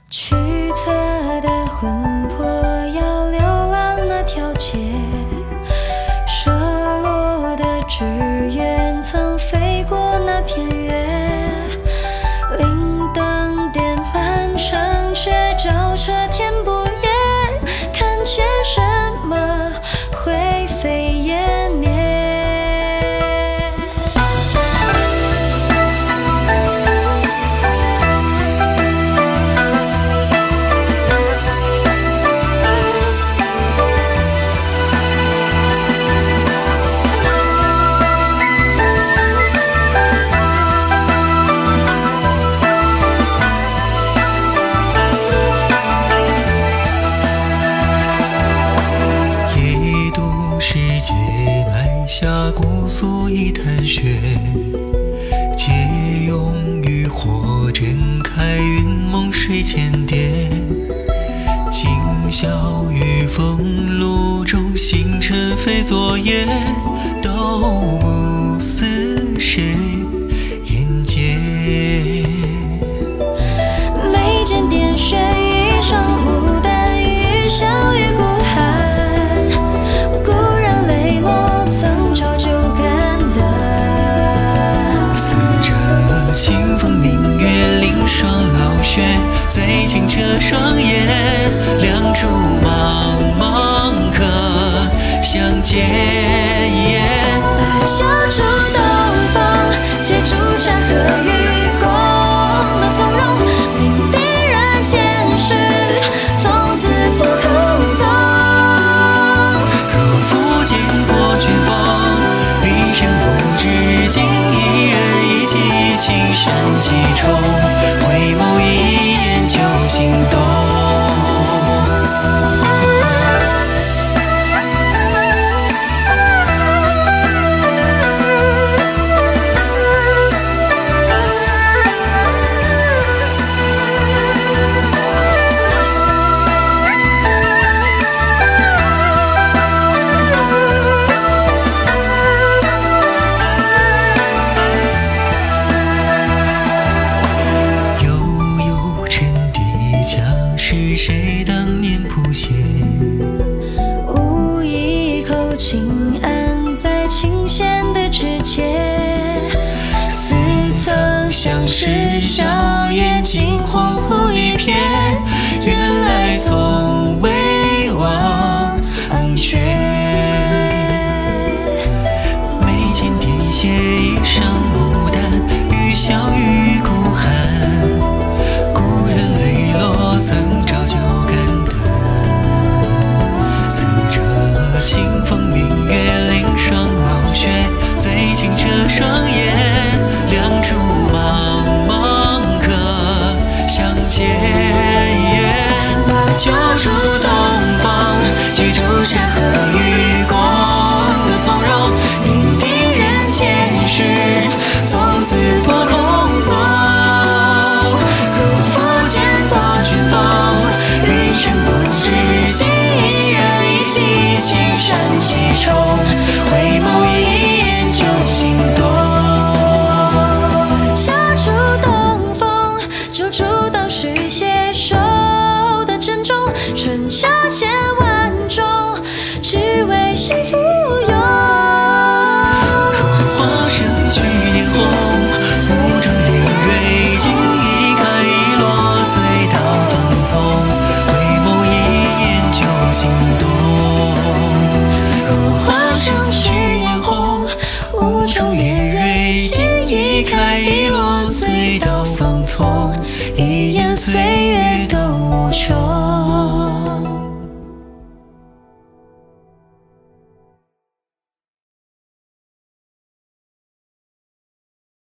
驱策的魂魄要流浪那条街，射落的志愿曾飞过那片月，铃铛点满城阙，照彻天不夜，看见什么灰飞烟灭。 下姑苏一滩血，借用渔火震开云梦水千叠。今宵雨风露中，星辰非昨夜，都不似谁眼界。 眉间点穴，一生牡丹雨，相遇孤寒，故人泪落曾照旧感的。 似这清风明月，凌霜傲雪，最清澈双眼，两处茫茫可相见。 把酒煮东风，借朱砂和渔光的从容，命定人间事，从此扑空走。 若复见过群峰，云深不知，今一人一骑，青山几重，回眸一眼就心动。是谁当年谱写？ 无一口轻按在琴弦的指节， 似曾相识，笑颜惊恍惚一瞥，原来从未忘却。眉间点写一生牡丹，雨笑与孤寒，故人泪落曾照旧感得。似这清风明月，凌霜傲雪，最清澈双眼，两处茫茫可相见。把酒煮东风，借朱砂和渔光的从容，命定人间事，从此扑空走。若复见过群峰，云深不知，今一人一骑，青山几重，回眸一眼就心动。 酒煮东风，酒煮当时携手的珍重，春夏千万种，只为谁附庸。 若花胜去年红，雾中莲蕊尽已开，一落醉到芳丛，回眸一眼就心动。若花胜去年红，雾中莲蕊尽已开，一落醉到芳丛，一眼岁月